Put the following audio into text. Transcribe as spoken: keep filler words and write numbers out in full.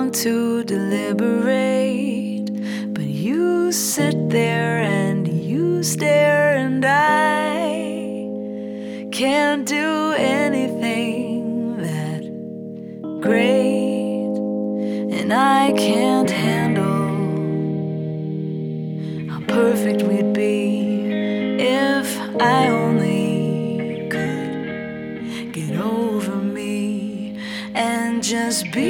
want to deliberate, but you sit there and you stare, and I can't do anything that great, and I can't handle how perfect we'd be if I only could get over me and just be